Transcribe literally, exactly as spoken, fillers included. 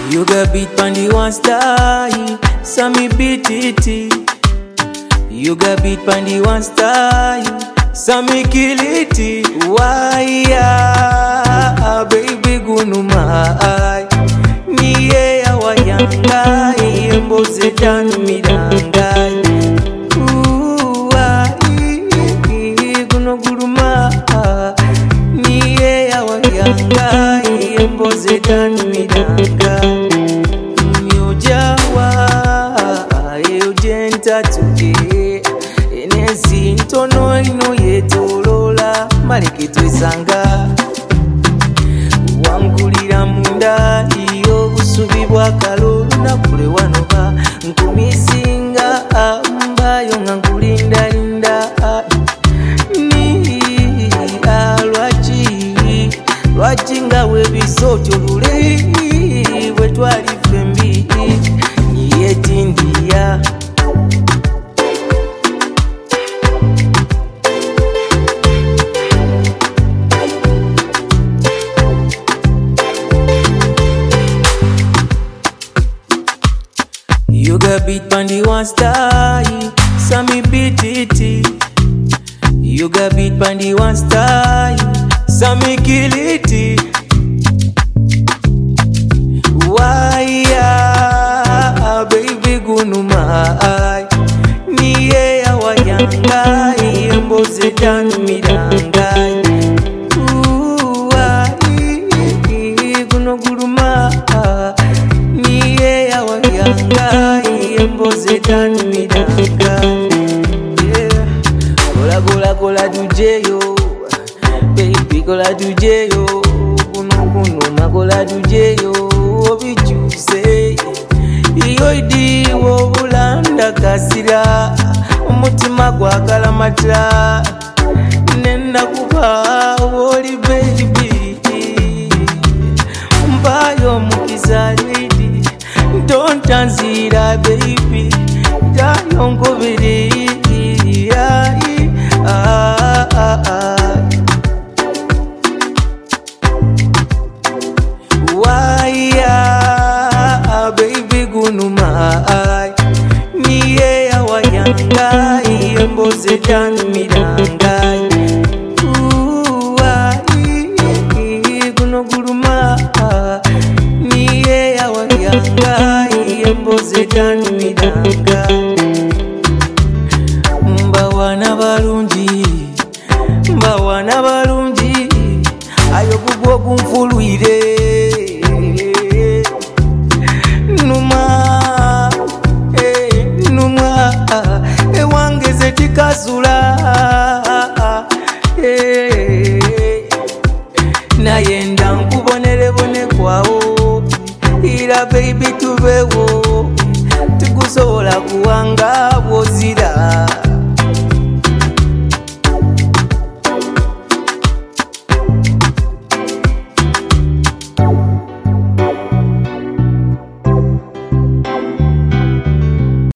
You got beat pandi one style, so me beat it. You got beat pandi one style, so me kill it. Why ya, baby gunuma? Niye ya wayanga, mboze tanu miranga. Guno guruma, niye ya wayanga, mboze tanu miranga. Tuge enezi ntono ino yetolola maleke twesanga wangulira munda iyo busubi bwa kalulu nakule wanoba nkumisinga mbayo nga nkulinda linda ni alwaji lwaji nga webisoto lule wetwali fembi niyetindiya. You got beat pandi one style, so me beat it. You got beat pandi one style, so me kill it. Why ya, baby gunuma? Niye ya wayanga, mboze tanu miranga. Guno guruma, niye ya wayanga, mboze tanu miranga. Gola gola gola dujeyo, baby gola dujeyo. Guno guno magola dujeyo, obijuse. Iyo idi wobulanda kasira, umutima gwagala matla. Nenda kuba woli baby, mbayo mukizalidi. Don't tanzira baby, dayo biri. Ah, ah, ah. Why ya, baby gunuma? Niye ya wayanga, mboze tanu miranga. Guno guruma, niye ya wayanga, mboze tanu miranga. Mbawana balungi, mbawana balungi, ayo bubwo kumfuluire. Numa, eh, numa, ewangeze tikazula. Eh, nayenda nkubonere bone kwawo, ira baby tubewo, tukusobola kuwanga bwozira.